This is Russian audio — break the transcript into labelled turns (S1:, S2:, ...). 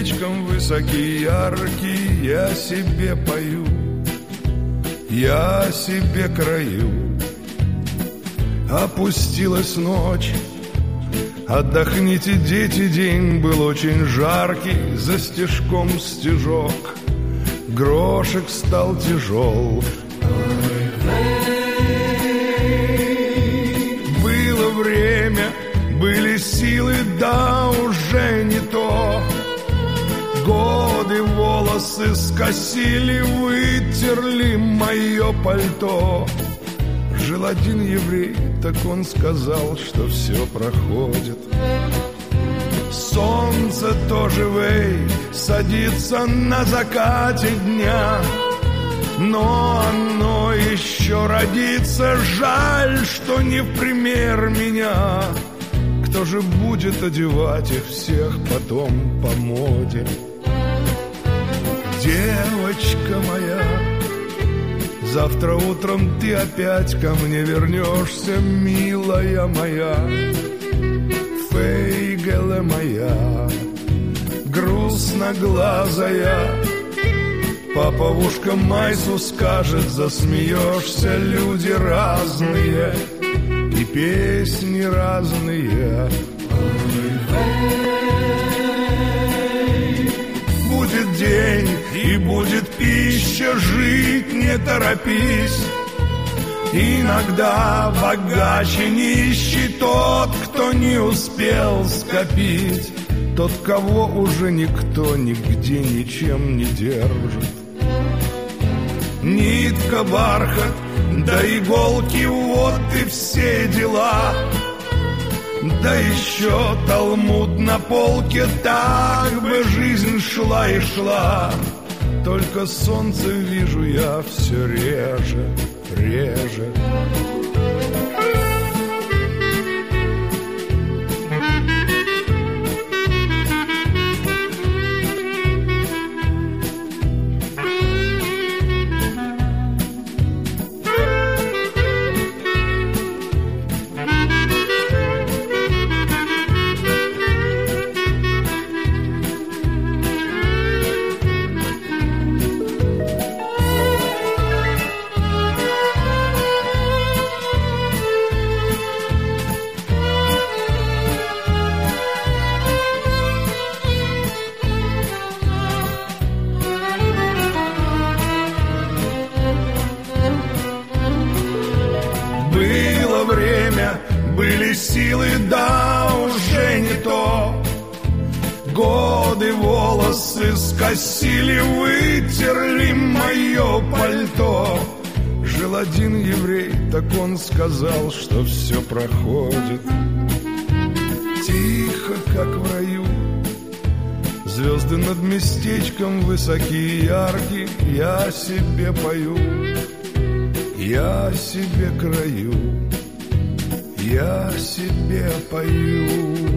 S1: местечком высокий, яркий, я себе пою, я себе краю. Опустилась ночь, отдохните, дети, день был очень жаркий, за стежком стежок, грошек стал тяжел. Было время, были силы, да уже не то. Годы волосы скосили, вытерли мое пальто. Жил один еврей, так он сказал, что все проходит. Солнце тоже, вей, садится на закате дня, но оно еще родится, жаль, что не в пример меня. Кто же будет одевать их всех потом по моде? Девочка моя, завтра утром ты опять ко мне вернешься, милая моя, фейгеле моя, грустноглазая. Папа в ушко Майсу скажет, засмеешься, люди разные и песни разные. Будет день и будет пища, жить не торопись. Иногда богаче нищий тот, кто не успел скопить, тот, кого уже никто нигде ничем не держит. Нитка, бархат, да иголки, вот и все дела. Да еще талмуд на полке, так бы жизнь шла и шла. Только солнце вижу я все реже, реже. Были силы, да уже не то. Годы волосы скосили, вытерли мое пальто. Жил один еврей, так он сказал, что все проходит. Тихо, как в раю, звезды над местечком высокие, яркие, я себе пою, я себе краю. Я себе пою.